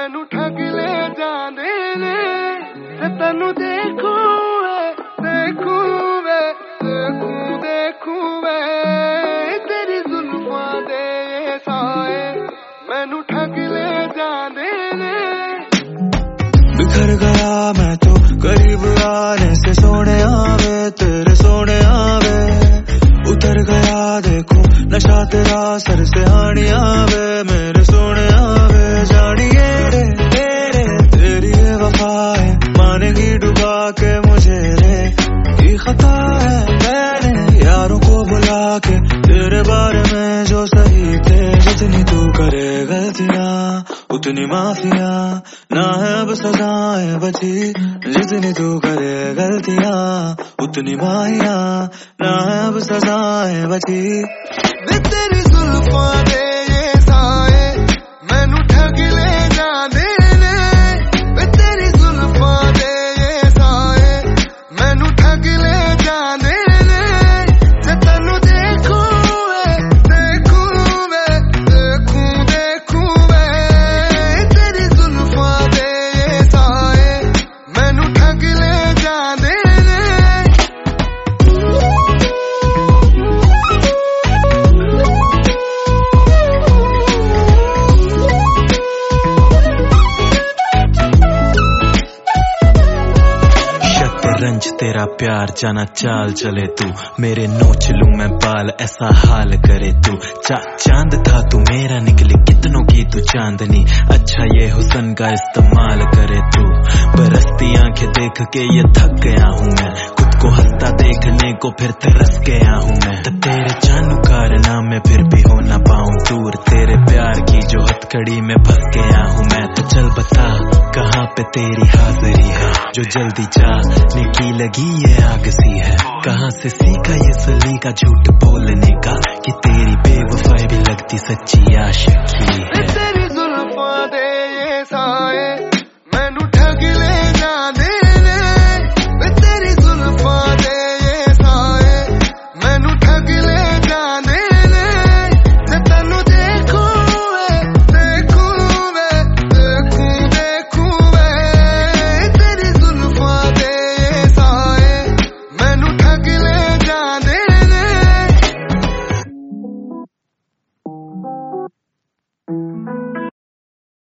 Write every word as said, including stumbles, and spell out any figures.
मैनू ठग ले जांदे ने ते तैनू देखू वे देखू वे देखू देखू वे तेरी जुल्फां दे साए मैनू ठग ले जांदे ने। बिखर गया मैं तो करीब आने से सोने आवे तेरे सोने आवे उतर गया देखो नशा तेरा सर से आनी आवे मेरे सोने आवे जानिए रे तेरे तेरी ये वफा है मानेगी डुबा के मुझे रे की खता है मैंने यारों को बुला के तेरे बारे में जो सही थे जितनी तू करे गलतियां उतनी माफिया ना है अब सजाएं बची जितनी तू करे गलतियां उतनी माहिया ना है अब सजाएं बची। तेरी जुल्फां दे ये साए मैनू ठग ले जांदे ने तेरी जुल्फां दे ये साए मैनू ठग ले जांदे ने ते तैनू देखू वे देखू वे देखू देखू वे तेरी जुल्फां दे ये साए मैनू ठग ले जांदे ने। रंज तेरा प्यार जाना चाल चले तू मेरे नोच लूं मैं बाल ऐसा हाल करे तू चा चांद था तू मेरा निकली कितनों की तू चांदनी अच्छा ये हुस्न का इस्तेमाल करे तू बरसती आंखें देख के ये थक गया हूँ मैं खुद को हंसता देखने को फिर तरस गया हूँ मैं तो तेरे जानू कारनामे फिर भी हो ना पाऊं दूर तेरे प्यार की जो हथकड़ी में फंस गया हूँ मैं तो चल बता कहाँ पे तेरी हाजिरी है जो जल्दी जाने की लगी ये आग सी है कहाँ से सीखा ये सलीका झूठ बोलने का कि तेरी बेवफाई भी लगती सच्ची आशिकी है।